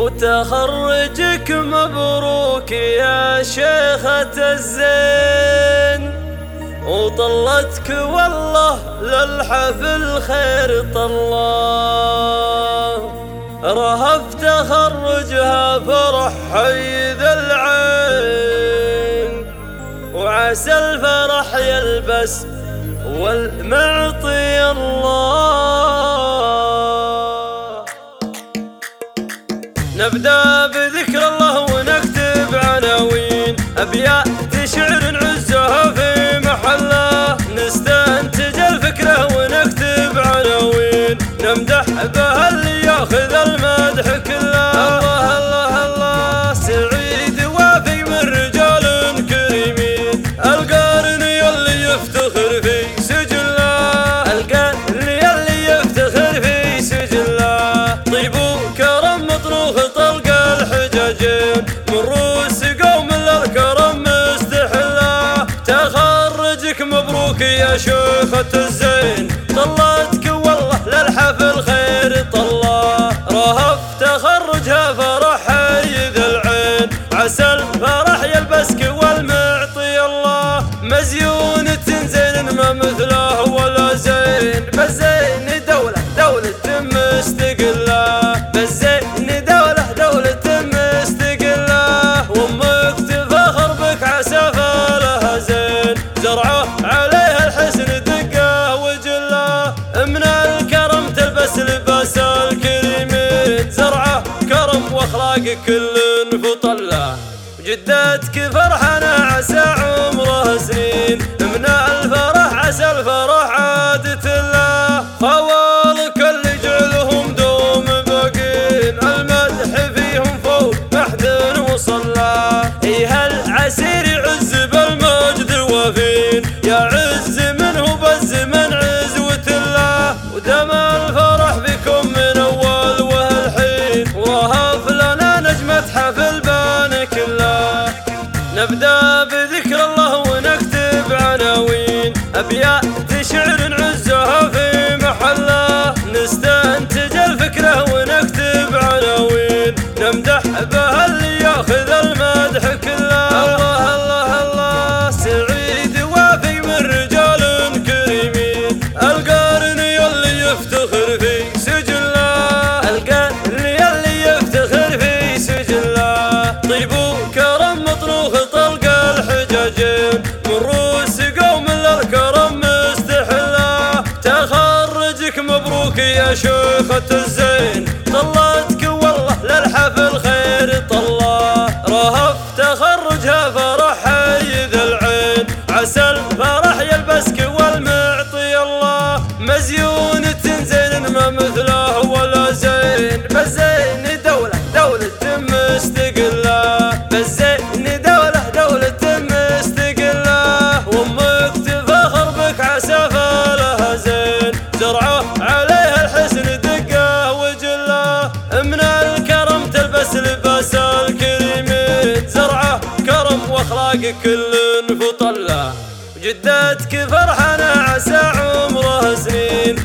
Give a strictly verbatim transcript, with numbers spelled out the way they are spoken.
وتخرجك مبروك يا شيخة الزين، وطلتك والله للحفل خير طلاه. رهف تخرجها فرح حي ذا العين، وعسى الفرح يلبس والمعطي الله. نبدأ بذكر الله ونكتب عناوين، أبيات شعر نعزها في محله، نستنتج الفكرة ونكتب عناوين، نمدح بها اللي ياخذ المدح كله. الله الله الله سعيد وافي من رجال كريمين، القارن يلي يفتخر في سجله، القارن يلي يفتخر في سجله. طيب وكرم مطروخ طلق الحجاجين، من روس قوم للكرم مستحله. تخرجك مبروك يا شيخة الزين، طلتك والله للحفل خير طلاه. رهف تخرجها فرح حي ذا العين، عسى الفرح يلبسك والمعطي الله. مزيونة زين ما مثله ولا زين، بالزين دولة دولة مستقلة، بالزين دولة دولة مستقلة. وامك تفخر بك عسى فالها زين، زرعه عليها الحسن دقه وجله. من الكرم تلبس لباس الكريمين، زرعه كرم واخلاق كل فطله. جدتك فرحانة عسى عمره سنين، من الفرح عسى الفرح عادة له. خوالك اللي جعلهم دوم باقين، المدح فيهم فوق محد وصلى. اي هالعسير يعز بالمجد وفين، يا عز منه بالزمن عزوة الله. ودام الفرح بكم من اول وهالحين، ورهف لنا نجمة حفل بان كله. نبدأ بذكر الله ونكتب عناوين، أبيات شعر نعزها في محله، نستنتج الفكرة ونكتب عناوين، نمدح بها اللي ياخذ المدح كله. الله الله الله سعيد وافي من رجال كريمين، القارن يلي يفتخر في سجله، القارن يلي يفتخر في سجله. طيب وكرم مطروخ طلق الحجاجين، من روس قوم للكرم مستحله. تخرجك مبروك يا شيخة الزين، طلتك والله للحفل خير طلاه. رهف تخرجها فرح حي ذا العين، عسى الفرح يلبسك والمعطي الله. مزيونة زين ما مثله ولا زين، بالزين دولة دولة مستقلة، بالزين دولة دولة مستقلة. وامك تفخر بك عسى فالها زين، زرعه عليها الحسن دقه وجله. من الكرم تلبس لباس الكريمين، زرعه كرم واخلاق كل فطله. جدتك فرحانة عسى عمره سنين،